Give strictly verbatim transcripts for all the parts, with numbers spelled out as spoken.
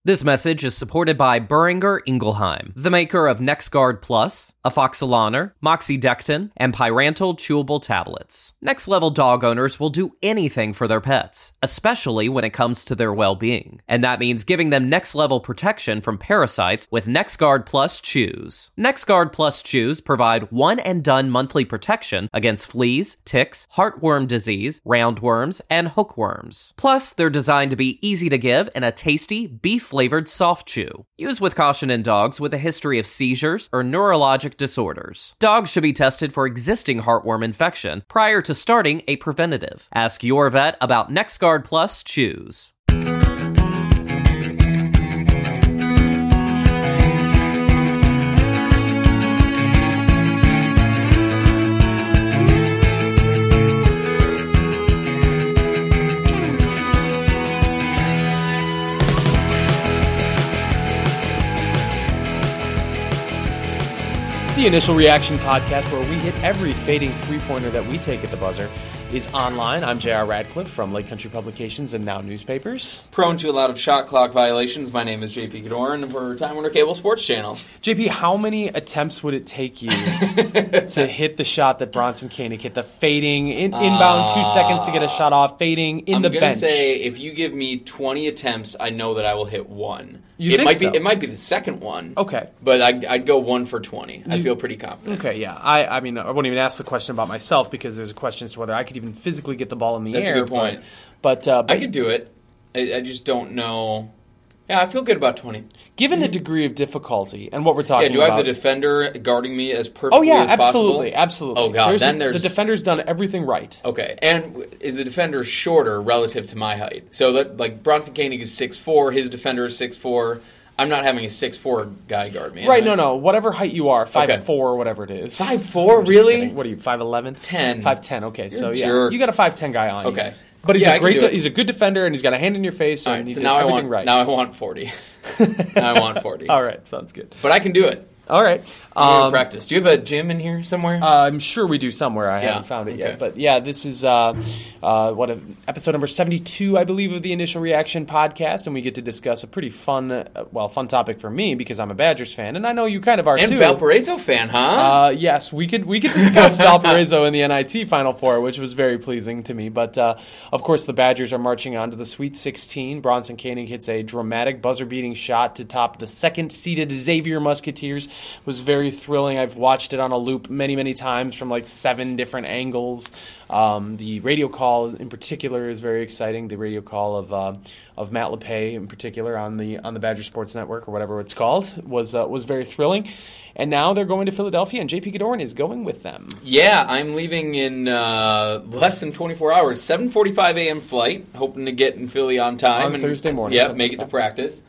This message is supported by Boehringer Ingelheim, the maker of NexGard Plus, Afoxolaner, Moxidectin, and Pyrantel chewable tablets. Next-level dog owners will do anything for their pets, especially when it comes to their well-being. And that means giving them next-level protection from parasites with NexGard Plus Chews. NexGard Plus Chews provide one-and-done monthly protection against fleas, ticks, heartworm disease, roundworms, and hookworms. Plus, they're designed to be easy to give in a tasty, beef flavored soft chew. Use with caution in dogs with a history of seizures or neurologic disorders. Dogs should be tested for existing heartworm infection prior to starting a preventative. Ask your vet about NexGard Plus Chews. The Initial Reaction Podcast, where we hit every fading three-pointer that we take at the buzzer, is online. I'm J R Radcliffe from Lake Country Publications and Now Newspapers. Prone to a lot of shot clock violations, my name is J P Godoran for Time Warner Cable Sports Channel. J P, how many attempts would it take you to hit the shot that Bronson Koenig hit? The fading, in, inbound, uh, two seconds to get a shot off, fading, in I'm the gonna bench. I'm going to say, if you give me twenty attempts, I know that I will hit one. You it think might so? be It might be the second one. Okay. But I'd, I'd go one for twenty. You, I feel pretty confident. Okay, yeah. I, I mean, I won't even ask the question about myself because there's a question as to whether I could even physically get the ball in the That's air. That's a good point. But, but, uh, but I could do it. I, I just don't know. Yeah, I feel good about twenty. Given the degree of difficulty and what we're talking about... Yeah, do about, I have the defender guarding me as perfectly oh, yeah, as absolutely, possible? absolutely. Oh, God, there's then a, there's... The defender's done everything right. Okay, and is the defender shorter relative to my height? So, that like, Bronson Koenig is six foot four, his defender is six foot four. I'm not having a six foot four guy guard me. Right, no, no. Whatever height you are, five foot okay. four, whatever it is. five foot four, really? Kidding. What are you, five eleven? ten. five ten, okay. You're so, a yeah. jerk. You got a five ten guy on okay. you. But he's yeah, a great. de- he's a good defender, and he's got a hand in your face, and right, he so did now everything I want, right. Now I want forty. now I want forty. All right, sounds good. But I can do it. All right. Um, practice. Do you have a gym in here somewhere? Uh, I'm sure we do somewhere. I yeah. haven't found it okay. yet. But yeah, this is uh, uh, what episode number seventy-two, I believe, of the Initial Reaction Podcast, and we get to discuss a pretty fun, uh, well, fun topic for me because I'm a Badgers fan, and I know you kind of are and too. And Valparaiso fan, huh? Uh, yes, we could we could discuss Valparaiso in the N I T Final Four, which was very pleasing to me. But uh, of course, the Badgers are marching on to the Sweet sixteen. Bronson Koenig hits a dramatic buzzer-beating shot to top the second-seeded Xavier Musketeers. It was very thrilling. I've watched it on a loop many, many times from like seven different angles. Um, the radio call in particular is very exciting. The radio call of uh, of Matt LePay in particular on the on the Badger Sports Network or whatever it's called was uh, was very thrilling. And now they're going to Philadelphia, and J P Godoran is going with them. Yeah, I'm leaving in uh, less than twenty-four hours. seven forty-five a.m. flight, hoping to get in Philly on time. On and, Thursday morning. Yeah, make it to practice.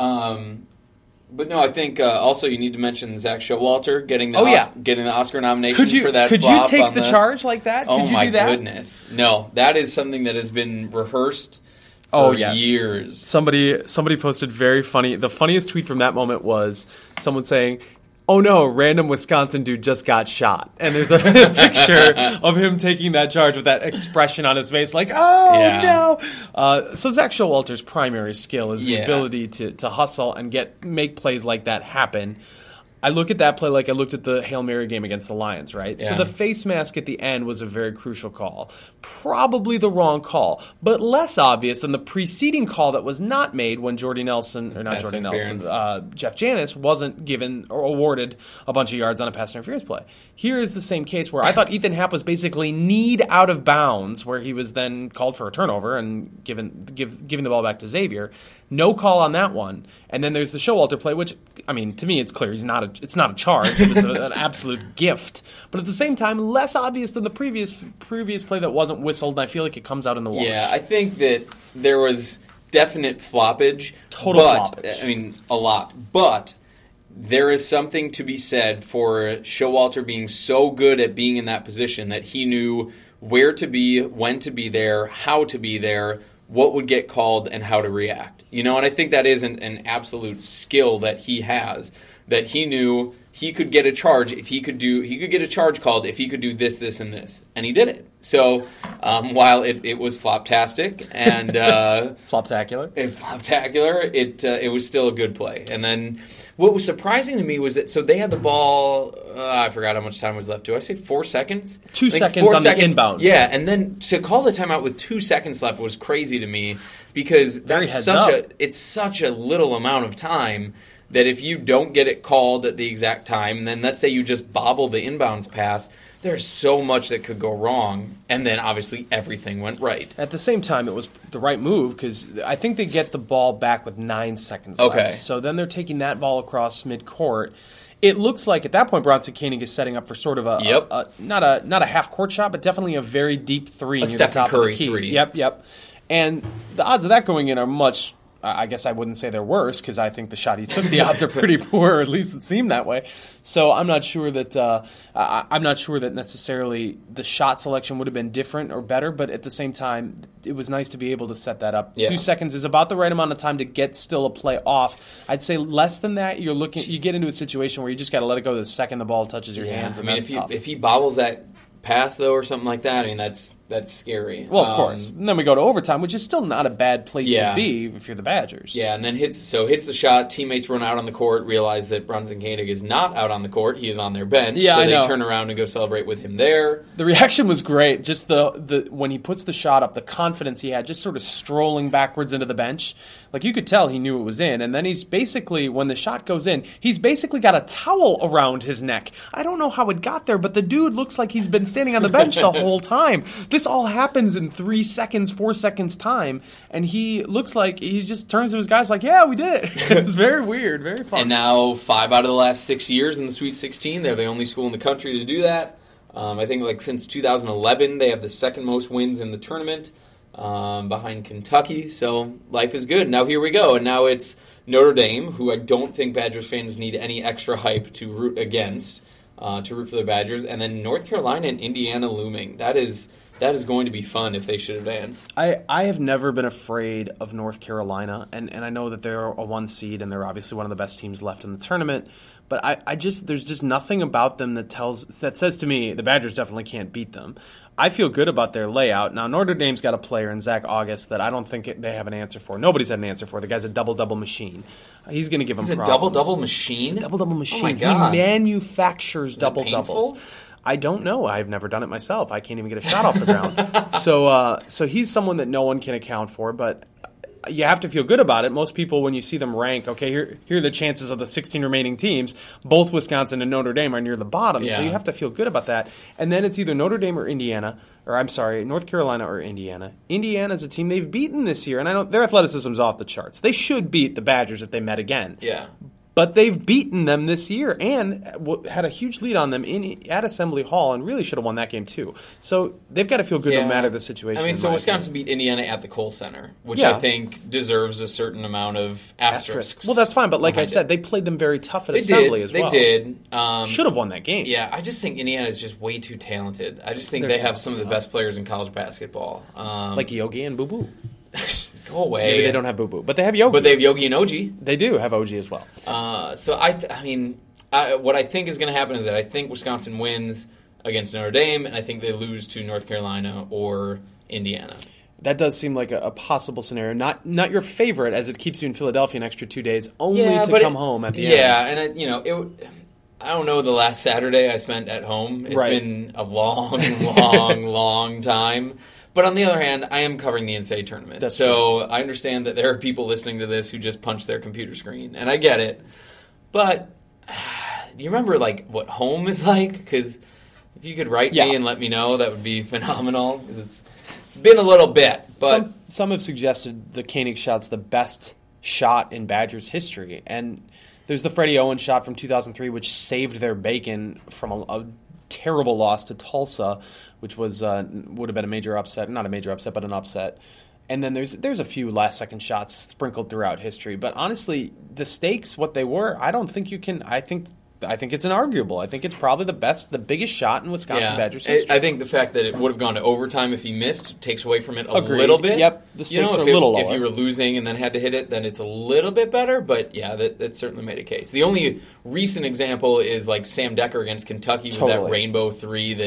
Um, But no, I think uh, also you need to mention Zach Showalter getting the oh, yeah. Os- getting the Oscar nomination could you, for that. Could flop you take on the, the charge like that? Oh could you my do that? goodness! No, that is something that has been rehearsed for oh, yes. years. Somebody somebody posted very funny. The funniest tweet from that moment was someone saying, "Oh no, random Wisconsin dude just got shot." And there's a picture of him taking that charge with that expression on his face like, oh yeah. no. Uh, so Zach Showalter's primary skill is the yeah. ability to, to hustle and get make plays like that happen. I look at that play like I looked at the Hail Mary game against the Lions, right? Yeah. So the face mask at the end was a very crucial call. Probably the wrong call, but less obvious than the preceding call that was not made when Jordy Nelson, or not Pass Jordy Nelson, interference. uh, Jeff Janis wasn't given or awarded a bunch of yards on a pass interference play. Here is the same case where I thought Ethan Happ was basically kneed out of bounds, where he was then called for a turnover and given give, giving the ball back to Xavier. No call on that one. And then there's the Showalter play, which, I mean, to me it's clear he's not a, it's not a charge. It's a, an absolute gift. But at the same time, less obvious than the previous previous play that wasn't whistled, and I feel like it comes out in the wash. Yeah, I think that there was definite floppage. Total but, floppage. I mean, a lot. But there is something to be said for Showalter being so good at being in that position that he knew where to be, when to be there, how to be there, what would get called, and how to react. You know, and I think that is an, an absolute skill that he has, that he knew he could get a charge if he could do, he could get a charge called if he could do this, this, and this. And he did it. So um, while it, it was floptastic and uh, Floptacular. it floptacular, it uh, it was still a good play. And then what was surprising to me was that so they had the ball. Uh, I forgot how much time was left. Do I say four seconds? Two Like seconds four on seconds. the inbound. Yeah, and then to call the timeout with two seconds left was crazy to me because Very that's heads such up. a it's such a little amount of time. That if you don't get it called at the exact time, and then let's say you just bobble the inbounds pass, there's so much that could go wrong. And then obviously everything went right. At the same time, it was the right move because I think they get the ball back with nine seconds Okay. left. So then they're taking that ball across midcourt. It looks like at that point Bronson Koenig is setting up for sort of a, Yep. a, a not a not a half court shot, but definitely a very deep three A near Stephen the top Curry of the key. three. Yep, yep. And the odds of that going in are much. I guess I wouldn't say they're worse because I think the shot he took, the odds are pretty poor, or at least it seemed that way. So I'm not sure that uh, I, I'm not sure that necessarily the shot selection would have been different or better, but at the same time, it was nice to be able to set that up. Yeah. Two seconds is about the right amount of time to get still a play off. I'd say less than that, you're looking, you get into a situation where you just got to let it go the second the ball touches your Yeah, hands, I and mean, that's if he tough. if he bobbles that pass though or something like that, I mean that's that's scary. well, of Um, course. And then we go to overtime, which is still not a bad place Yeah. to be if you're the Badgers. Yeah, and then hits so hits the shot. Teammates run out on the court, realize that Bronson Koenig is not out on the court; he is on their bench. Yeah, so I they know. turn around and go celebrate with him there. The reaction was great. Just the, the when he puts the shot up, the confidence he had, just sort of strolling backwards into the bench. Like you could tell he knew it was in. And then he's basically, when the shot goes in, he's basically got a towel around his neck. I don't know how it got there, but the dude looks like he's been standing on the bench the whole time. This all happens in three seconds, four seconds time. And he looks like he just turns to his guys like, yeah, we did it. It's very weird, very fun. And now five out of the last six years in the Sweet sixteen, they're the only school in the country to do that. Um, I think like since two thousand eleven, they have the second most wins in the tournament. Um, behind Kentucky, so life is good. Now here we go, and now it's Notre Dame, who I don't think Badgers fans need any extra hype to root against, uh, to root for the Badgers, and then North Carolina and Indiana looming. That is that is going to be fun if they should advance. I, I have never been afraid of North Carolina, and, and I know that they're a one seed, and they're obviously one of the best teams left in the tournament. But I, I just there's just nothing about them that tells that says to me the Badgers definitely can't beat them. I feel good about their layout. Now, Notre Dame's got a player in Zach August that I don't think it, they have an answer for. Nobody's had an answer for. The guy's a double-double machine. He's going to give them He's a problems. double-double machine? He's a double-double machine. Oh, my God. He manufactures it double-doubles. painful? I don't know. I've never done it myself. I can't even get a shot off the ground. So, uh, so he's someone that no one can account for, but you have to feel good about it. Most people, when you see them rank, okay, here, here are the chances of the sixteen remaining teams. Both Wisconsin and Notre Dame are near the bottom, so Yeah. you have to feel good about that. And then it's either Notre Dame or Indiana, or I'm sorry, North Carolina or Indiana. Indiana's a team they've beaten this year, and I don't. Their athleticism's off the charts. They should beat the Badgers if they met again. Yeah. But they've beaten them this year and w- had a huge lead on them in at Assembly Hall and really should have won that game too. So they've got to feel good Yeah. no matter the situation. I mean, in so my Wisconsin opinion. beat Indiana at the Kohl Center, which Yeah. I think deserves a certain amount of asterisks. Well, that's fine, but like I behind said, it. they played them very tough at They Assembly did. as They well. did. Um, Should have won that game. Yeah, I just think Indiana is just way too talented. I just think They're they have some of the best players in college basketball. Um, Like Yogi and Boo Boo. go away. Maybe they don't have Boo Boo, but they have Yogi. But they have Yogi and O G. They do have O G as well. Uh, so I, th- I mean, I, what I think is going to happen is that I think Wisconsin wins against Notre Dame, and I think they lose to North Carolina or Indiana. That does seem like a, a possible scenario. Not not your favorite, as it keeps you in Philadelphia an extra two days, only Yeah, to but come it- home at the Yeah, end. and it, you know, it. I don't know the last Saturday I spent at home. It's Right. been a long, long, long time. But on the other hand, I am covering the N C double A tournament. That's so I understand that there are people listening to this who just punch their computer screen, and I get it. But you remember like what home is like? Because if you could write Yeah. me and let me know, that would be phenomenal. 'Cause it's it's been a little bit, but some, some have suggested the Koenig shot's the best shot in Badgers history, and there's the Freddie Owen shot from two thousand three, which saved their bacon from a, a terrible loss to Tulsa, which was uh, would have been a major upset, not a major upset, but an upset. And then there's there's a few last second shots sprinkled throughout history, but honestly, the stakes, what they were, I don't think you can. I think I think it's inarguable. I think it's probably the best, the biggest shot in Wisconsin Badgers I- history. I think the fact that it would have gone to overtime if he missed takes away from it a Agreed. little bit. Yep, the you stakes know, are if a little it, If lower. you were losing and then had to hit it, then it's a little bit better. But yeah, that, that certainly made a case. The only recent example is like Sam Decker against Kentucky with that Totally. rainbow three that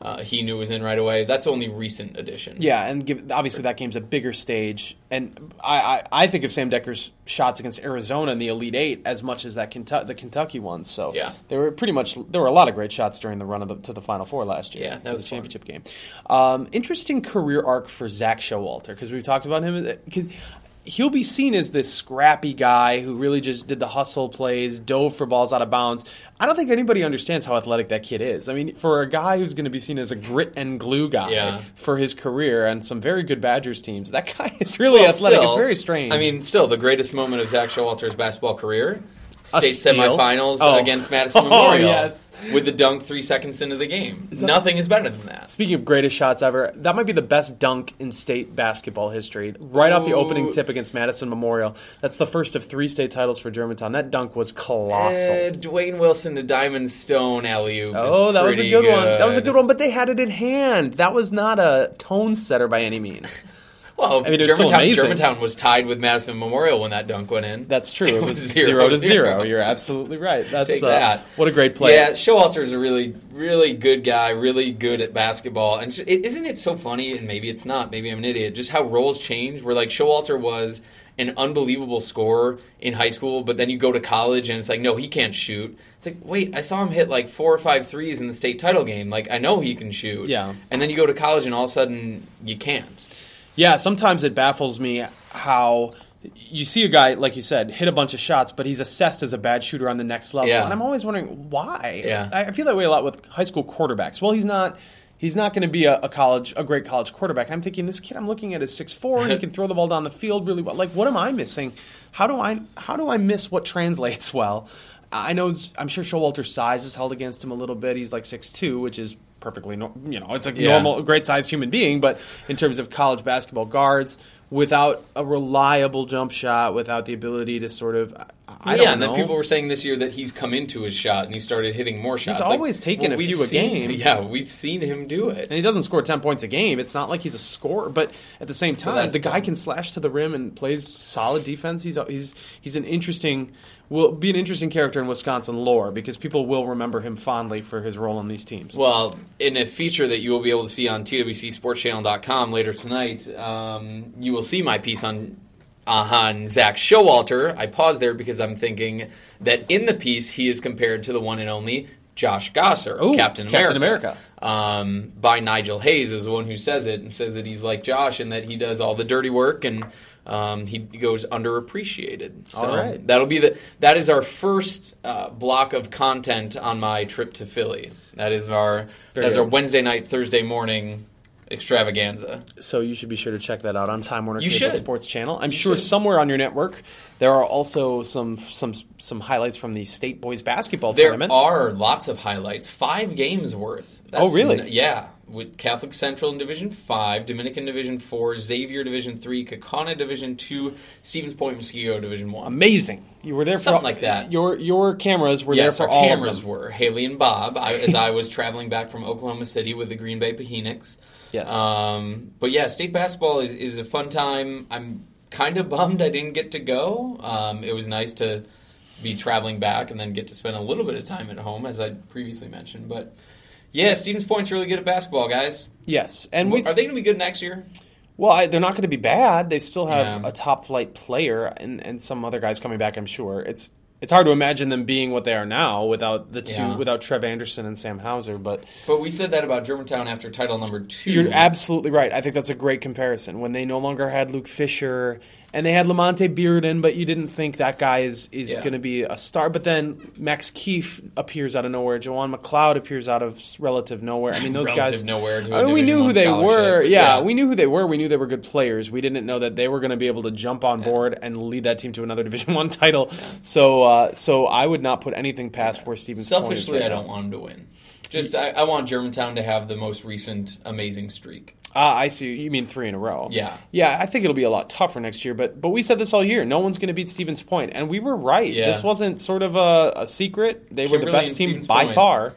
uh, he knew was in right away. That's only recent addition. Yeah, and give, obviously that game's a bigger stage. And I, I, I think of Sam Decker's shots against Arizona in the Elite Eight as much as that Kentucky, the Kentucky ones. So yeah. there were pretty much there were a lot of great shots during the run of the, to the Final Four last year. Yeah, that was the championship game. Um, interesting career arc for Zach Showalter, because we've talked about him. Because he'll be seen as this scrappy guy who really just did the hustle plays, dove for balls out of bounds. I don't think anybody understands how athletic that kid is. I mean, for a guy who's going to be seen as a grit and glue guy yeah. for his career and some very good Badgers teams, that guy is really well, athletic. Still, it's very strange. I mean, still, the greatest moment of Zach Showalter's basketball career, state steal? semifinals Oh. against Madison Oh, Memorial yes. with the dunk three seconds into the game. Is Nothing is better than that. Speaking of greatest shots ever, that might be the best dunk in state basketball history. Right Ooh. off the opening tip against Madison Memorial. That's the first of three state titles for Germantown. That dunk was colossal. Uh, Dwayne Wilson to Diamond Stone alley-oop. Oh, is that was a pretty good, one. That was a good one, but they had it in hand. That was not a tone setter by any means. Well, I mean, it was still Germantown, amazing. Germantown was tied with Madison Memorial when that dunk went in. That's true. It, It was was zero, zero to zero. zero. You're absolutely right. That's Take uh, that. What a great play. Yeah, Showalter is a really, really good guy, really good at basketball. And it, isn't it so funny, and maybe it's not, maybe I'm an idiot, just how roles change, where like Showalter was an unbelievable scorer in high school, but then you go to college and it's like, no, he can't shoot. It's like, wait, I saw him hit like four or five threes in the state title game. Like, I know he can shoot. Yeah. And then you go to college and all of a sudden you can't. Yeah, sometimes it baffles me how you see a guy, like you said, hit a bunch of shots, but he's assessed as a bad shooter on the next level. Yeah. And I'm always wondering why. Yeah. I I feel that way a lot with high school quarterbacks. Well, he's not he's not going to be a, a college a great college quarterback. I'm thinking, this kid I'm looking at is six foot four and he can throw the ball down the field really well. Like, what am I missing? How do I how do I miss what translates well? I know I'm sure Showalter's size is held against him a little bit. He's like six foot two, which is perfectly no, you know, it's a Yeah. normal, great sized human being. But in terms of college basketball guards, without a reliable jump shot, without the ability to sort of, I yeah, don't and know. then people were saying this year that he's come into his shot and he started hitting more shots. He's Like, always taken a we've few a seen- game. Yeah, we've seen him do it. And he doesn't score ten points a game. It's not like he's a scorer, but at the same So time, that's the guy dumb. can slash to the rim and plays solid defense. He's he's he's an interesting, will be an interesting character in Wisconsin lore because people will remember him fondly for his role on these teams. Well, in a feature that you will be able to see on T W C Sports Channel dot com later tonight, um, you will see my piece on uh, on Zach Showalter. I paused there because I'm thinking that in the piece he is compared to the one and only Josh Gosser, Ooh, Captain America. Captain America. Um, by Nigel Hayes is the one who says it and says that he's like Josh and that he does all the dirty work and um, he goes underappreciated. So All right. that'll be the that is our first uh, block of content on my trip to Philly. That is our Very that's our good. Wednesday night, Thursday morning extravaganza. So you should be sure to check that out on Time Warner You Cable should. Sports Channel. I'm You sure should. somewhere on your network there are also some some some highlights from the state boys basketball There tournament. are lots of highlights, five games worth. Oh, really? n- yeah. With Catholic Central in Division Five, Dominican Division Four, Xavier Division Three, Kaukauna Division Two, Stevens Point Mosquito Division One. Amazing. You were there for Something all- like that. Your your cameras were Yes, there for our all cameras of them. were Haley and Bob. I, as I was traveling back from Oklahoma City with the Green Bay Pahenics. Yes. Um, but yeah, state basketball is, is a fun time. I'm kind of bummed I didn't get to go. Um, it was nice to be traveling back and then get to spend a little bit of time at home, as I previously mentioned. But yeah, Stevens Point's really good at basketball, guys. Yes, and we Are they going to be good next year? well, I, they're not going to be bad. They still have Yeah. a top flight player and, and some other guys coming back. I'm sure it's it's hard to imagine them being what they are now without the two Yeah. without Trev Anderson and Sam Hauser. But But we said that about Germantown after title number two. you're absolutely right. I think that's a great comparison. When they no longer had Luke Fisher and they had Lamonte Bearden, but you didn't think that guy is, is Yeah. going to be a star. But then Max Keefe appears out of nowhere. Jawan McLeod appears out of relative nowhere. I mean, those Relative guys. nowhere to a I mean, we Division knew who One they scholarship, were. but Yeah, yeah. we knew who they were. We knew they were good players. We didn't know that they were going to be able to jump on board and lead that team to another Division One title. So, uh, so I would not put anything past where Stevens Point is Selfishly, right I now. don't want them to win. Just I, I want Germantown to have the most recent amazing streak. Ah, I see. You mean three in a row? Yeah. Yeah, I think it'll be a lot tougher next year. But but we said this all year. No one's going to beat Stevens Point, and we were right. Yeah. This wasn't sort of a, a secret. They were the Kimberly best and team Stevens by Point. far.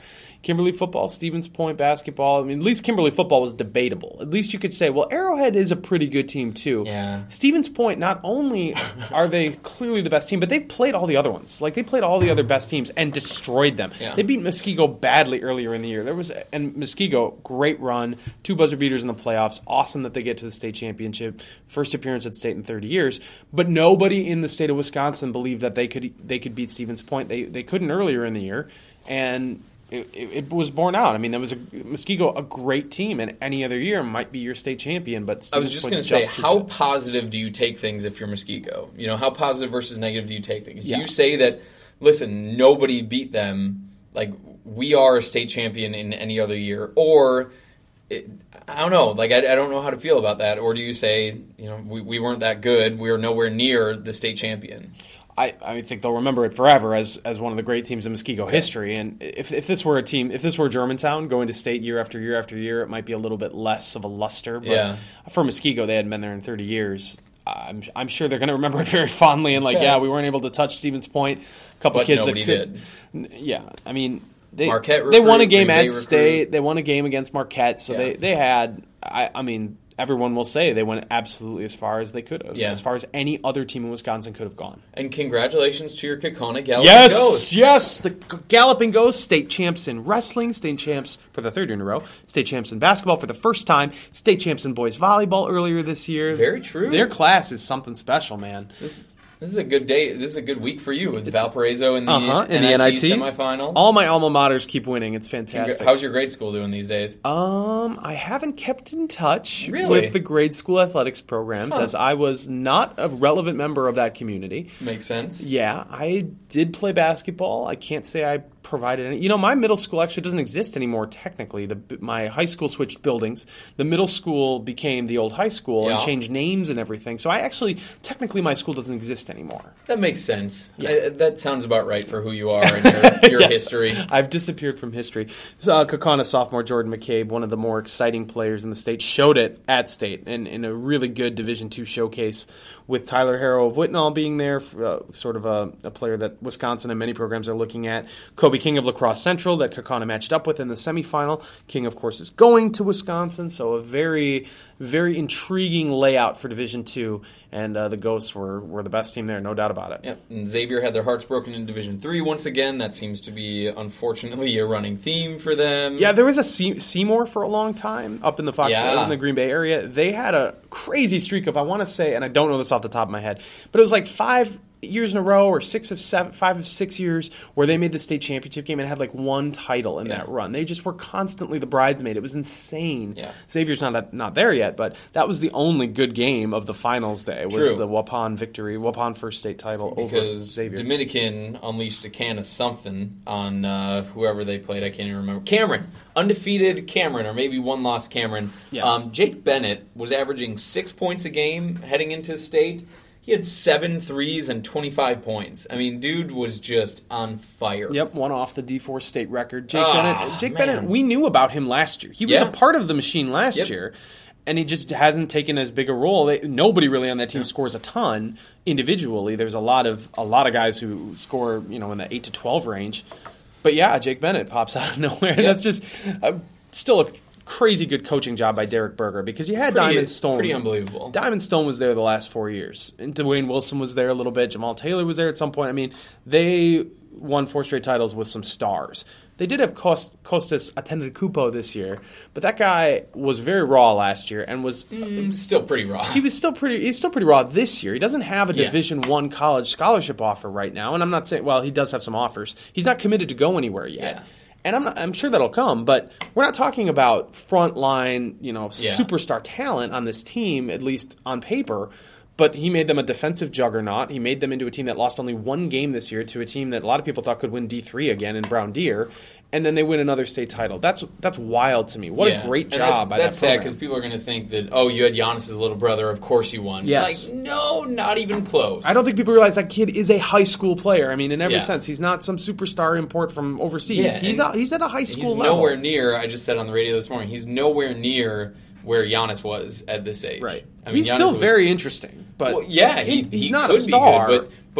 Kimberly football, Stevens Point basketball. I mean, at least Kimberly football was debatable. At least you could say, well, Arrowhead is a pretty good team too. Yeah. Stevens Point, not only are they clearly the best team, but they've played all the other ones. Like, they played all the other best teams and destroyed them. Yeah. They beat Muskego badly earlier in the year. There was and Muskego, great run, two buzzer beaters in the playoffs. Awesome that they get to the state championship. First appearance at state in thirty years. But nobody in the state of Wisconsin believed that they could they could beat Stevens Point. They they couldn't earlier in the year, and It, it, it was borne out. I mean, there was a Muskego, a great team, and any other year might be your state champion. But Stevens I was just going to say, how good. positive do you take things if you're Muskego? You know, how positive versus negative do you take things? Yeah. Do you say that, listen, nobody beat them, like we are a state champion in any other year, or it, I don't know, like I, I don't know how to feel about that, or do you say, you know, we, we weren't that good, we were nowhere near the state champion? I, I think they'll remember it forever as as one of the great teams in Muskego history. And if if this were a team, if this were Germantown going to state year after year after year, it might be a little bit less of a luster. But yeah. for Muskego, they hadn't been there in thirty years. I'm I'm sure they're going to remember it very fondly. And like, okay. yeah, we weren't able to touch Stevens Point. A couple but kids nobody that could, did. Yeah, I mean, they Marquette recruit, they won a game Green at Bay state. recruit. They won a game against Marquette. So yeah. they they had. I I mean. Everyone will say they went absolutely as far as they could have, yeah. as far as any other team in Wisconsin could have gone. And congratulations to your Kaukauna Galloping yes, Ghosts. Yes, the Galloping Ghosts, state champs in wrestling, state champs for the third year in a row, state champs in basketball for the first time, state champs in boys volleyball earlier this year. Very true. Their class is something special, man. This, This is a good day. This is a good week for you with it's, Valparaiso in the, uh-huh, in N I T the N I T semifinals. All my alma maters keep winning. It's fantastic. How's your grade school doing these days? Um, I haven't kept in touch really? with the grade school athletics programs huh. as I was not a relevant member of that community. Makes sense. Yeah, I did play basketball. I can't say I provided any. You know, my middle school actually doesn't exist anymore technically. The my high school switched buildings. The middle school became the old high school yeah. and changed names and everything. So I actually, technically my school doesn't exist anymore. That makes sense. Yeah. I, that sounds about right for who you are and your, your yes. history. I've disappeared from history. So, uh, Kaukauna sophomore Jordan McCabe, one of the more exciting players in the state, showed it at state and in a really good Division two showcase with Tyler Harrow of Whitnall being there, uh, sort of a, a player that Wisconsin and many programs are looking at. Kobe King of La Crosse Central that Kaukauna matched up with in the semifinal. King, of course, is going to Wisconsin, so a very, very intriguing layout for Division two, and uh, the Ghosts were, were the best team there, no doubt about it. Yep. And Xavier had their hearts broken in Division three once again. That seems to be, unfortunately, a running theme for them. Yeah, there was a Se- Seymour for a long time up in the Fox yeah. in the Green Bay area. They had a crazy streak of, I want to say, and I don't know this off the top of my head, but it was like five years in a row or six of seven, five of six years where they made the state championship game and had like one title in yeah. that run. They just were constantly the bridesmaid. It was insane. Yeah. Xavier's not not there yet, but that was the only good game of the finals day was True. the Waupun victory, Waupun first state title because over Xavier. Dominican unleashed a can of something on uh, whoever they played. I can't even remember. Cameron. Undefeated Cameron, or maybe one lost Cameron. Yeah. Um, Jake Bennett was averaging six points a game heading into state. He had seven threes and twenty-five points. I mean, dude was just on fire. Yep, one off the D four state record. Jake oh, Bennett. Jake man. Bennett. We knew about him last year. He was yeah. a part of the machine last yep. year, and he just hasn't taken as big a role. They, nobody really on that team yeah. scores a ton individually. There's a lot of a lot of guys who score, you know, in the eight to twelve range. But yeah, Jake Bennett pops out of nowhere. Yep. That's just uh, still a crazy good coaching job by Derek Berger because you had pretty, Diamond Stone. Pretty unbelievable. Diamond Stone was there the last four years. And Dwayne Wilson was there a little bit. Jamal Taylor was there at some point. I mean, they won four straight titles with some stars. They did have Cost, Costas Atendekupo this year, but that guy was very raw last year and was mm, still pretty raw. He was still pretty. He's still pretty raw this year. He doesn't have a yeah. Division One college scholarship offer right now, and I'm not saying. Well, he does have some offers. He's not committed to go anywhere yet. Yeah. And I'm not, I'm sure that'll come, but we're not talking about frontline, you know, yeah. superstar talent on this team, at least on paper. But he made them a defensive juggernaut. He made them into a team that lost only one game this year to a team that a lot of people thought could win D three again in Brown Deer. And then they win another state title. That's that's wild to me. What yeah. a great and job that's, by that's that program. That's sad because people are going to think that, oh, you had Giannis's little brother, of course you won. Yes. Like, no, not even close. I don't think people realize that kid is a high school player. I mean, in every yeah. sense. He's not some superstar import from overseas. Yeah, he's, a, he's at a high school he's level. He's nowhere near, I just said on the radio this morning, he's nowhere near where Giannis was at this age. Right. I mean, he's Giannis still was, very interesting. But well, yeah, he, he, he's he not could a star. be good, but, but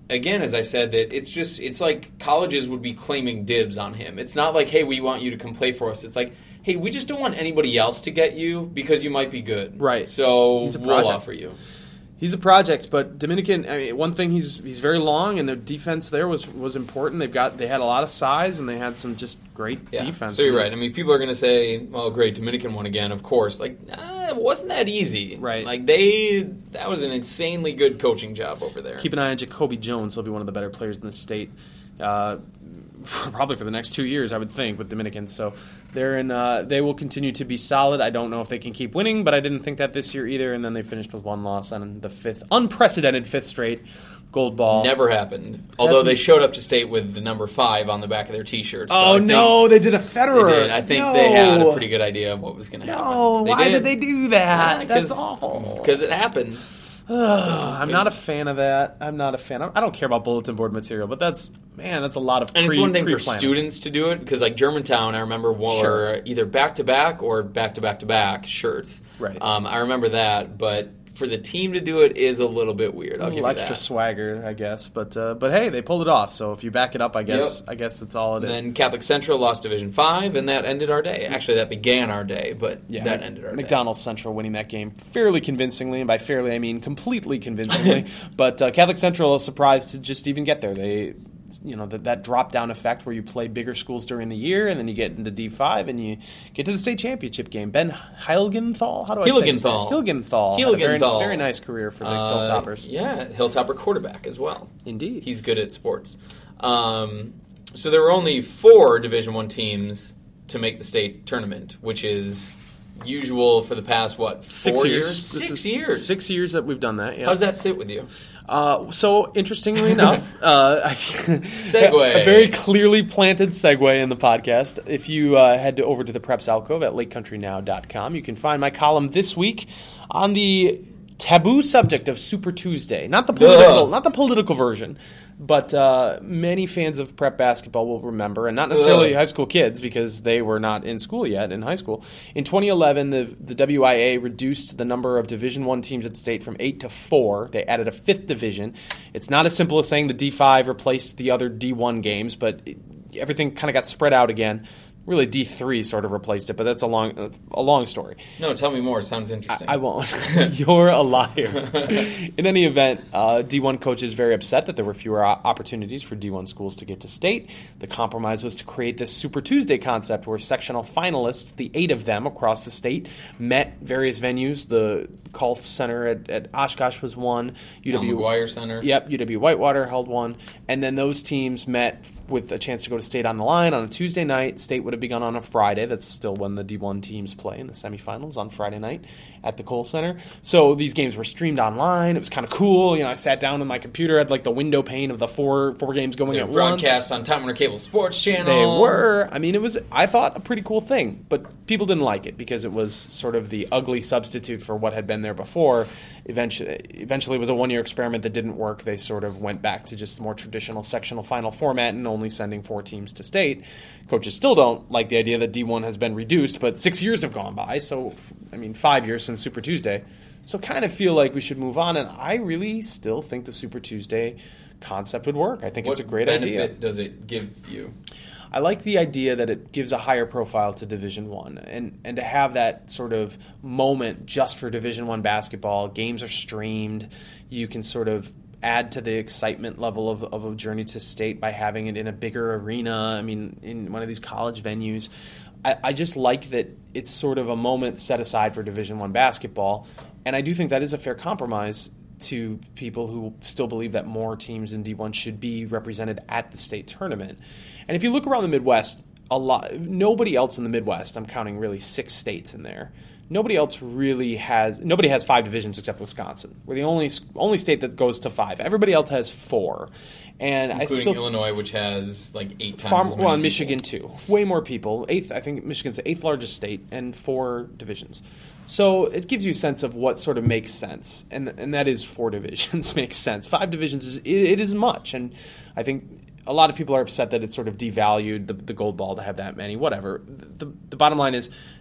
again, as I said, that it's just it's like colleges would be claiming dibs on him. It's not like, hey, we want you to come play for us. It's like, hey, we just don't want anybody else to get you because you might be good. Right. So He's a we'll project. offer you. He's a project, but Dominican. I mean, one thing he's he's very long, and the defense there was, was important. They've got they had a lot of size, and they had some just great Yeah. defense. So you're right. I mean, people are going to say, "Well, great, Dominican won again." Of course, like nah, it wasn't that easy. Right. Like they that was an insanely good coaching job over there. Keep an eye on Jacoby Jones. He'll be one of the better players in the state, uh, probably for the next two years, I would think, with Dominicans. So they're in. Uh, they will continue to be solid. I don't know if they can keep winning, but I didn't think that this year either. And then they finished with one loss on the fifth, unprecedented fifth straight gold ball. Never happened. Although That's- they showed up to state with the number five on the back of their T-shirts. So Oh I think no, they did a Federer. They did. I think no. they had a pretty good idea of what was going to happen. No, why did. they do that? Yeah, That's 'cause- awful. Because it happened. I'm not a fan of that. I'm not a fan. I don't care about bulletin board material, but that's man, that's a lot of. And pre, it's one thing for pre-planning. students to do it because, like Germantown, I remember wore Sure. either back to back or back to back to back shirts. Right. Um, I remember that, but for the team to do it is a little bit weird. I'll A give little you extra that. swagger, I guess, but uh, but hey, they pulled it off. So if you back it up, I guess Yep. I guess that's all it And is. then Catholic Central lost Division Five, and that ended our day. Actually, that began our day, but Yeah, that ended our McDonald's Central winning that game fairly convincingly, and by fairly I mean completely convincingly. But uh, Catholic Central is surprised to just even get there. They, you know, that, that drop down effect where you play bigger schools during the year, and then you get into D five, and you get to the state championship game. Ben Heiligenthal, how do I say his name? Heiligenthal. Hilgenthal. Had a very, Hilgenthal. very nice career for the Uh, Hilltoppers. Yeah, Hilltopper quarterback as well. Indeed. He's good at sports. Um, so there were only four Division One teams to make the state tournament, which is usual for the past, what, four Six years. years? This Six is years. Six years that we've done that. Yeah. How does that sit with you? Uh, so interestingly enough, uh, I- Segue. a very clearly planted segue in the podcast. If you uh, head to, over to the Preps Alcove at lake country now dot com, you can find my column this week on the taboo subject of Super Tuesday. Not the political, Ugh. not the political version, but uh, many fans of prep basketball will remember, and not necessarily Ugh. high school kids because they were not in school yet in high school. In twenty eleven, the the W I A reduced the number of Division One teams at state from eight to four. They added a fifth division. It's not as simple as saying the D five replaced the other D one games, but it, everything kind of got spread out again. Really, D three sort of replaced it, but that's a long, a long story. No, tell me more. It sounds interesting. I won't. You're a liar. In any event, uh, D one coaches very upset that there were fewer o- opportunities for D one schools to get to state. The compromise was to create this Super Tuesday concept where sectional finalists, the eight of them across the state, met various venues. The Colf Center at, at Oshkosh was one. U Al W McGuire Center. Yep, U W Whitewater held one. And then those teams met with a chance to go to state on the line on a Tuesday night. State would have begun on a Friday. That's still when the D one teams play in the semifinals on Friday night at the Kohl Center. So these games were streamed online. It was kind of cool. You know, I sat down on my computer, had like the window pane of the four four games going They at were broadcast once. on Time Warner Cable Sports Channel. They were. I mean, it was, I thought, a pretty cool thing. But people didn't like it because it was sort of the ugly substitute for what had been there before. Eventually, eventually it was a one-year experiment that didn't work. They sort of went back to just the more traditional sectional final format and only sending four teams to state. Coaches still don't like the idea that D one has been reduced, but six years have gone by. So, I mean, five years since Super Tuesday. So kind of feel like we should move on. And I really still think the Super Tuesday concept would work. I think What it's a great benefit idea. does it give you? I like the idea that it gives a higher profile to Division One, and and to have that sort of moment just for Division One basketball. Games are streamed. You can sort of add to the excitement level of, of a journey to state by having it in a bigger arena. I mean, in one of these college venues. I, I just like that it's sort of a moment set aside for Division One basketball, and I do think that is a fair compromise to people who still believe that more teams in D one should be represented at the state tournament. And if you look around the Midwest, a lot nobody else in the Midwest, I'm counting really six states in there. Nobody else really has nobody has five divisions except Wisconsin. We're the only only state that goes to five. Everybody else has four. And Including I still Illinois, which has like eight times Farm, as many well, people. Michigan too. Way more people. Eighth, I think Michigan's the eighth largest state and four divisions. So it gives you a sense of what sort of makes sense, and and that is four divisions makes sense. Five divisions is it, it is much, and I think a lot of people are upset that it's sort of devalued the, the gold ball to have that many. Whatever. The the bottom line is,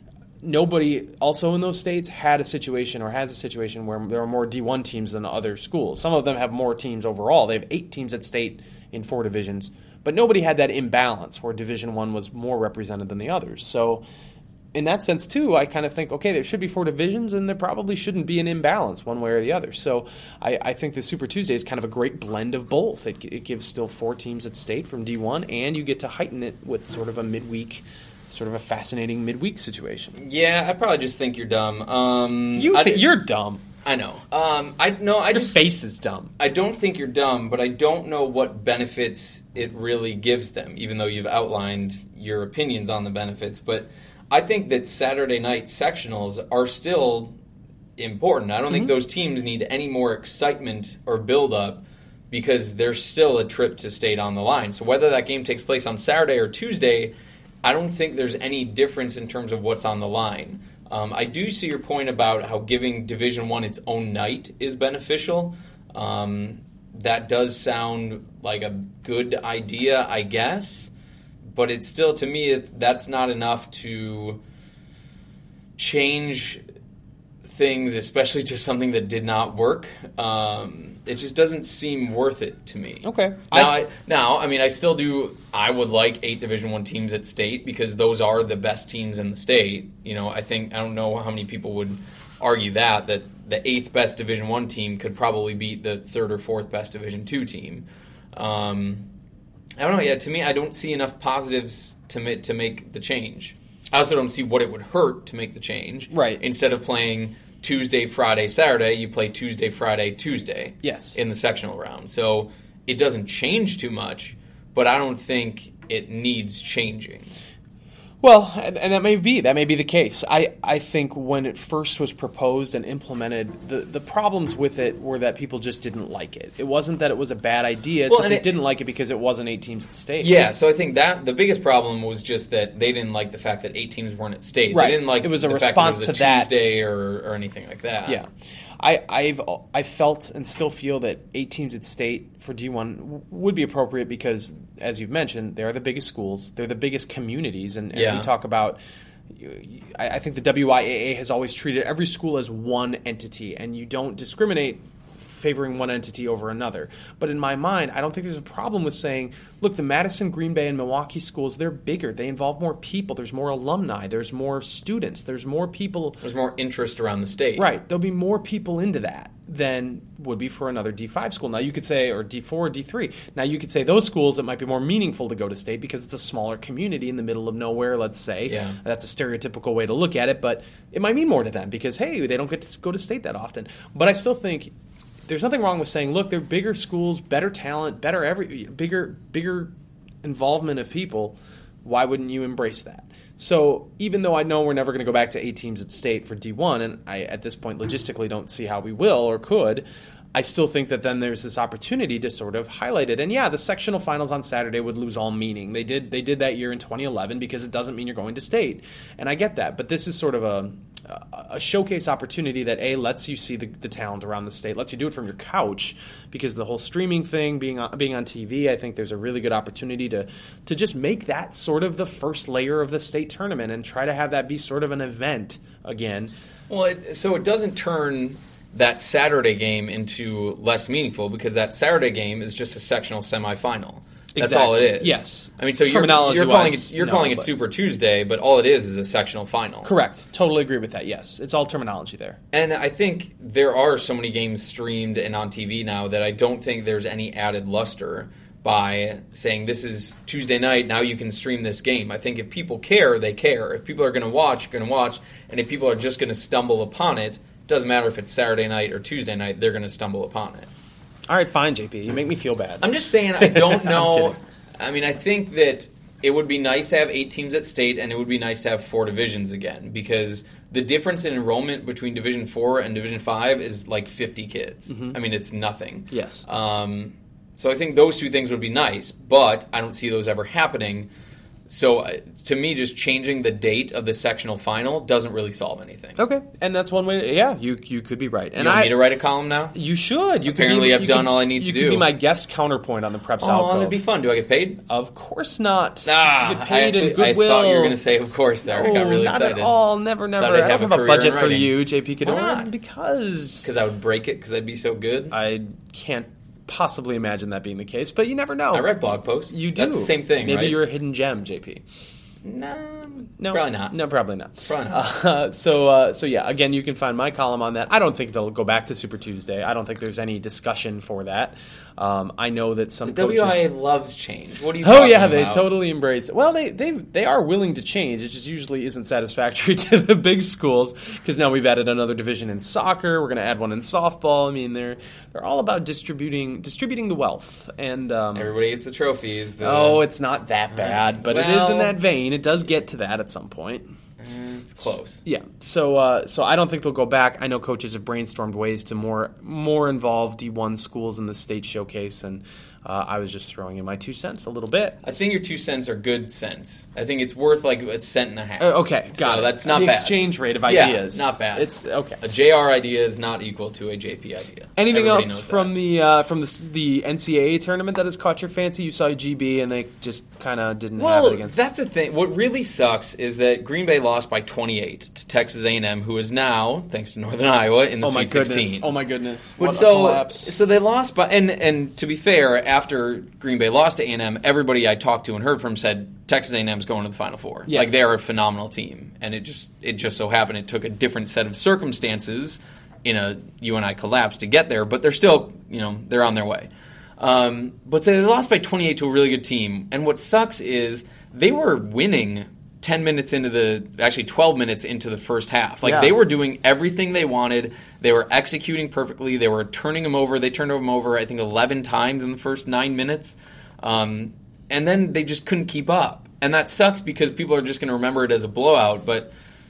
nobody also in those states had a situation or has a situation where there are more D one teams than other schools. Some of them have more teams overall. They have eight teams at state in four divisions, but nobody had that imbalance where Division One was more represented than the others. So in that sense, too, I kind of think, okay, there should be four divisions, and there probably shouldn't be an imbalance one way or the other. So I, I think the Super Tuesday is kind of a great blend of both. It, it gives still four teams at state from D one, and you get to heighten it with sort of a midweek sort of a fascinating midweek situation. Yeah, I probably just think you're dumb. Um, you I th- d- you're dumb. I know. Um, I no. I Your just face is dumb. I don't think you're dumb, but I don't know what benefits it really gives them. Even though you've outlined your opinions on the benefits, but I think that Saturday night sectionals are still important. I don't mm-hmm. think those teams need any more excitement or build up because there's still a trip to state on the line. So whether that game takes place on Saturday or Tuesday, I don't think there's any difference in terms of what's on the line. Um, I do see your point about how giving Division One its own night is beneficial. Um, that does sound like a good idea, I guess. But it's still, to me, it's, that's not enough to change things, especially to something that did not work. Um, it just doesn't seem worth it to me. Okay. Now, I, now, I mean, I still do. I would like eight Division One teams at state because those are the best teams in the state. You know, I think I don't know how many people would argue that that the eighth best Division One team could probably beat the third or fourth best Division Two team. Um, I don't know. Yeah, to me, I don't see enough positives to make, to make the change. I also don't see what it would hurt to make the change. Right. Instead of playing Tuesday, Friday, Saturday, you play Tuesday, Friday, Tuesday. Yes. In the sectional round. So it doesn't change too much, but I don't think it needs changing. Well, and, and that may be that may be the case. I, I think when it first was proposed and implemented, the, the problems with it were that people just didn't like it. It wasn't that it was a bad idea. It's Well, that and they it- didn't like it because it wasn't eight teams at state. Yeah, so I think that the biggest problem was just that they didn't like the fact that eight teams weren't at state. Right. They didn't like It was a the response fact that it was to a that. Tuesday or, or anything like that. Yeah. I, I've I felt and still feel that eight teams at state for D one w- would be appropriate because, as you've mentioned, they're the biggest schools. They're the biggest communities. And, and Yeah. we talk about, I, I think the W I A A has always treated every school as one entity, and you don't discriminate favoring one entity over another. But in my mind, I don't think there's a problem with saying, look, the Madison, Green Bay, and Milwaukee schools, they're bigger. They involve more people. There's more alumni. There's more students. There's more people. There's more interest around the state. Right. There'll be more people into that than would be for another D five school. Now you could say, or D four or D three. Now you could say those schools, it might be more meaningful to go to state because it's a smaller community in the middle of nowhere, let's say. Yeah. That's a stereotypical way to look at it, but it might mean more to them because, hey, they don't get to go to state that often. But I still think there's nothing wrong with saying, look, they're bigger schools, better talent, better every bigger bigger involvement of people. Why wouldn't you embrace that? So even though I know we're never going to go back to eight teams at state for D one, and I at this point logistically don't see how we will or could, I still think that then there's this opportunity to sort of highlight it. And yeah, the sectional finals on Saturday would lose all meaning. They did they did that year in twenty eleven because it doesn't mean you're going to state. And I get that. But this is sort of a a showcase opportunity that, A, lets you see the, the talent around the state, lets you do it from your couch, because the whole streaming thing, being on, being on T V, I think there's a really good opportunity to to just make that sort of the first layer of the state tournament and try to have that be sort of an event again. Well, it, so it doesn't turn that Saturday game into less meaningful because that Saturday game is just a sectional semifinal. That's Exactly. all it is. Yes. I mean, so you're, Terminology you're calling wise, it you're no, calling it but- Super Tuesday, but all it is is a sectional final. Correct. Totally agree with that, yes. It's all terminology there. And I think there are so many games streamed and on T V now that I don't think there's any added luster by saying this is Tuesday night, now you can stream this game. I think if people care, they care. If people are going to watch, going to watch. And if people are just going to stumble upon it, it doesn't matter if it's Saturday night or Tuesday night, they're going to stumble upon it. All right, fine, J P. You make me feel bad. I'm just saying I don't I'm know. kidding. I mean, I think that it would be nice to have eight teams at state, and it would be nice to have four divisions again, because the difference in enrollment between Division four and Division five is like fifty kids. I mean, it's nothing. Yes. Um, so I think those two things would be nice, but I don't see those ever happening. so uh, to me, just changing the date of the sectional final doesn't really solve anything. Okay, and that's one way. Yeah, you you could be right. And you want I, me to write a column now? You should. You Apparently, could be, I've you done could, all I need to you do. You could be my guest counterpoint on the Prep Oh, Alcove. that'd be fun. Do I get paid? Of course not. Ah, you get paid I, actually, in goodwill. I thought you were going to say, of course, there. No, I got really not excited. at all. Never, never. Thought I'd I don't have have a a career budget in for writing. you, J P Cadorn, not? because Because I would break it because I'd be so good. I can't possibly imagine that being the case, but you never know. I write blog posts. You do. That's the same thing, Maybe right? you're a hidden gem, J P. No, No, probably not. No, probably not. Probably not. Uh, so, uh, so yeah. Again, you can find my column on that. I don't think they'll go back to Super Tuesday. I don't think there's any discussion for that. Um, I know that some The coaches. W I A loves change. What are you? Oh talking yeah, they about? totally embrace it. Well, they they they are willing to change. It just usually isn't satisfactory to the big schools because now we've added another division in soccer. We're going to add one in softball. I mean, they're they're all about distributing distributing the wealth and. Um, Everybody gets the trophies. The, oh, it's not that bad, but it is Well- in that vein. It does get to that at some point. Eh, it's close. Yeah, so uh, so I don't think they'll go back. I know coaches have brainstormed ways to more more involve D one schools in the state showcase, and uh, I was just throwing in my two cents a little bit. I think your two cents are good cents. I think it's worth like a cent and a half. Uh, okay, got so it. that's not the bad. exchange rate of Yeah, ideas. not bad. It's okay. A J R idea is not equal to a J P idea. Anything Everybody else knows from that. the uh, from the the N C double A tournament that has caught your fancy? You saw G B and they just kind of didn't have Well, it against. that's the thing. What really sucks is that Green Bay lost by twenty-eight to Texas A and M, who is now, thanks to Northern Iowa, in the oh my Sweet goodness! sixteen. Oh my goodness! But What a so, collapse! so they lost by, and and to be fair, after Green Bay lost to A and M, everybody I talked to and heard from said Texas A and M is going to the Final Four. Yes. Like they are a phenomenal team, and it just it just so happened it took a different set of circumstances in a U N I collapse to get there, but they're still, you know, they're on their way. Um, but so they lost by twenty-eight to a really good team, and what sucks is they were winning ten minutes into the, actually twelve minutes into the first half. Like Yeah. they were doing everything they wanted. They were executing perfectly. They were turning them over. They turned them over, I think, eleven times in the first nine minutes. Um, and then they just couldn't keep up. And that sucks because people are just going to remember it as a blowout. But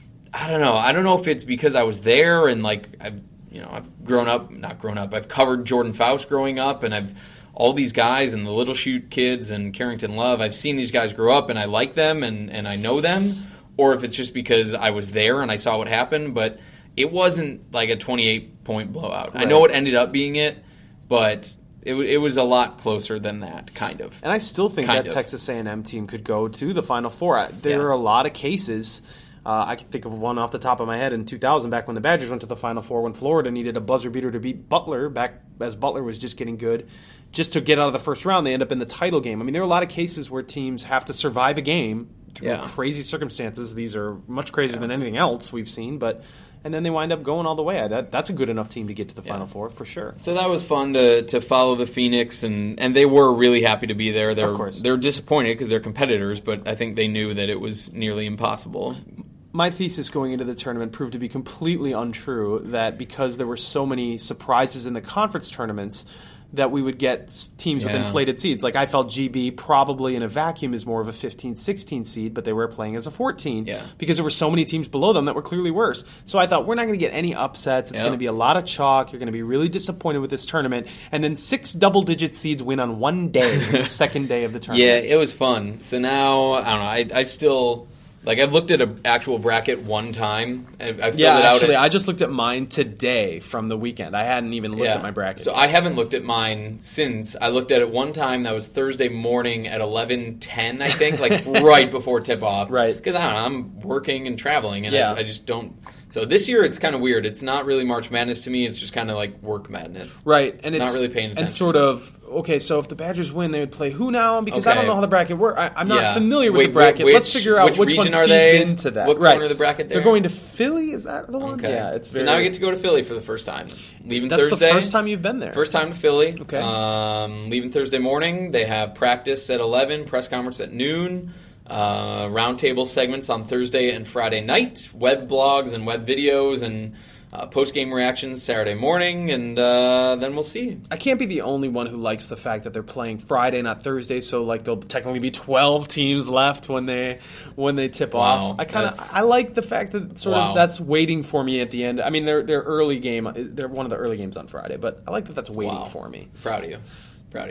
I don't know. I don't know if it's because I was there and like I've, you know, I've grown up, not grown up. I've covered Jordan Faust growing up, and I've all these guys and the Little Chute kids and Carrington Love. I've seen these guys grow up, and I like them and and I know them. Or if it's just because I was there and I saw what happened. But it wasn't like a twenty-eight point blowout. Right. I know it ended up being it, but it, w- it was a lot closer than that, kind of. And I still think Kind that of. Texas A and M team could go to the Final Four. I- There Yeah. are a lot of cases. Uh, I can think of one off the top of my head in two thousand, back when the Badgers went to the Final Four, when Florida needed a buzzer beater to beat Butler, back as Butler was just getting good. Just to get out of the first round, they end up in the title game. I mean, there are a lot of cases where teams have to survive a game through Yeah. crazy circumstances. These are much crazier than anything else we've seen, but and then they wind up going all the way. That, that's a good enough team to get to the Final Four, for sure. So that was fun to to follow the Phoenix, and, and they were really happy to be there. They're, Of course. They're disappointed because they're competitors, but I think they knew that it was nearly impossible. My thesis going into the tournament proved to be completely untrue, that because there were so many surprises in the conference tournaments, that we would get s- teams with Yeah. inflated seeds. Like I felt G B probably in a vacuum is more of a fifteen sixteen seed, but they were playing as a fourteen Yeah. because there were so many teams below them that were clearly worse. So I thought we're not going to get any upsets. It's Yeah. going to be a lot of chalk. You're going to be really disappointed with this tournament. And then six double-digit seeds win on one day, the second day of the tournament. Yeah, it was fun. So now, I don't know, I, I still, like, I've looked at an actual bracket one time. I, I filled Yeah, it out actually, at, I just looked at mine today from the weekend. I hadn't even looked yeah. at my bracket. So I haven't looked at mine since. I looked at it one time. That was Thursday morning at eleven ten, I think, like right before tip-off. Right. Because, I don't know, I'm working and traveling, and Yeah. I, I just don't. So this year it's kind of weird. It's not really March Madness to me. It's just kind of like work madness. Right, and it's Not really paying attention. And sort of okay. So if the Badgers win, they would play who now? Because I Okay. don't know how the bracket works. I, I'm not Yeah. familiar with Wait, the bracket. which- Let's figure out which which, one region are feeds they? into that. What right. corner of the bracket They're they're going in? to Philly. Is that the one? Okay. Yeah, it's so very. now I get to go to Philly for the first time. Leaving That's Thursday. the first time you've been there. First time to Philly. Okay. Um, leaving Thursday morning. They have practice at eleven, press conference at noon, uh, roundtable segments on Thursday and Friday night, web blogs and web videos, and uh, post-game reactions Saturday morning, and uh, then we'll see. I can't be the only one who likes the fact that they're playing Friday, not Thursday. So like there'll technically be twelve teams left when they when they tip Wow, off. I kind of that's- I like the fact that sort Wow. of that's waiting for me at the end. I mean, they're they're early game. They're one of the early games on Friday, but I like that that's waiting Wow. for me. Proud of you. Proud of you.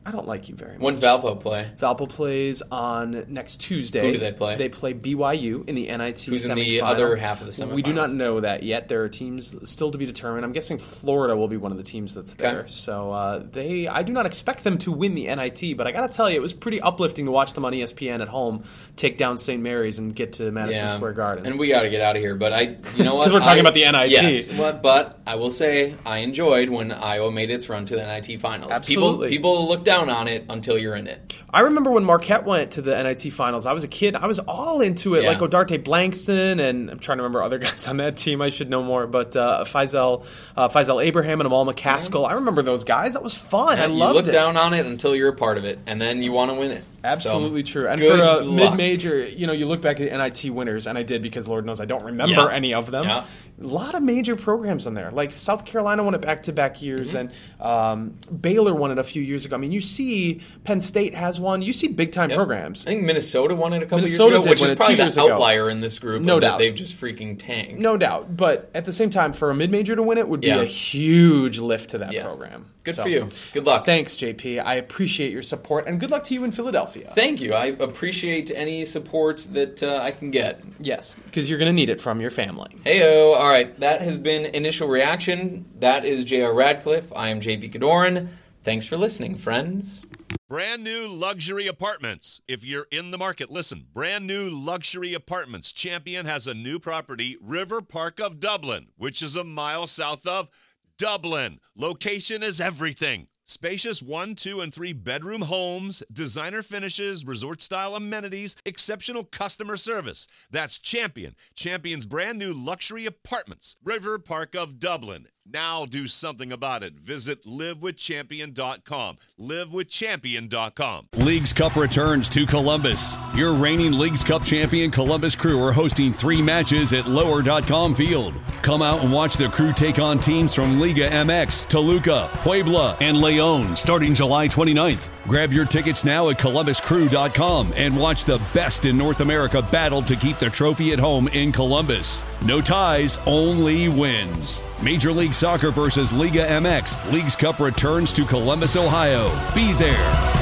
I don't like you very much. When's Valpo play? Valpo plays on next Tuesday. Who do they play? They play B Y U in the N I T Who's semifinal. in the other half of the semifinals? We do not know that yet. There are teams still to be determined. I'm guessing Florida will be one of the teams that's there. Okay. So uh, they, I do not expect them to win the N I T, but I got to tell you, it was pretty uplifting to watch them on E S P N at home take down Saint Mary's and get to Madison Yeah. Square Garden. And we got to get out of here. But I, you know what? Because we're talking I- about the N I T. Yes, but, but I will say I enjoyed when Iowa made its run to the N I T finals. Absolutely. People, people look down on it until you're in it. I remember when Marquette went to the N I T finals. I was a kid. I was all into it, Yeah. like Odarte Blankston, and I'm trying to remember other guys on that team. I should know more, but uh, Faisal, uh, Faisal Abraham and Amal McCaskill. I remember those guys. That was fun. I you loved look it. down on it until you're a part of it, and then you want to win it. Absolutely So, true. And good for a luck. mid-major, you know, you look back at the N I T winners, and I did because Lord knows I don't remember Yeah. any of them. Yeah. A lot of major programs in there. Like South Carolina won it back-to-back years, Mm-hmm. and um, Baylor won it a few years ago. I mean, you see Penn State has one. You see big-time Yep. programs. I think Minnesota won it a couple Minnesota years ago, did which win is it probably two the years ago. outlier in this group. No of that doubt. they've just freaking tanked. No doubt. But at the same time, for a mid-major to win it would be Yeah. a huge lift to that Yeah. program. Good So, for you. Good luck. Thanks, J P. I appreciate your support, and good luck to you in Philadelphia. Thank you. I appreciate any support that uh, I can get. Yes, because you're going to need it from your family. Heyo. All right. That has been Initial Reaction. That is J R Radcliffe. I am J P Cadoran. Thanks for listening, friends. Brand new luxury apartments. If you're in the market, listen. Brand new luxury apartments. Champion has a new property, River Park of Dublin, which is a mile south of Dublin. Location is everything. Spacious one, two, and three bedroom homes, designer finishes, resort-style amenities, exceptional customer service. That's Champion. Champion's brand new luxury apartments, River Park of Dublin. Now do something about it. Visit live with champion dot com. live with champion dot com. Leagues Cup returns to Columbus. Your reigning Leagues Cup champion Columbus Crew are hosting three matches at lower dot com Field. Come out and watch the Crew take on teams from Liga M X, Toluca, Puebla, and Leon starting July twenty-ninth. Grab your tickets now at columbus crew dot com and watch the best in North America battle to keep the trophy at home in Columbus. No ties, only wins. Major League Soccer versus Liga M X. Leagues Cup returns to Columbus, Ohio. Be there.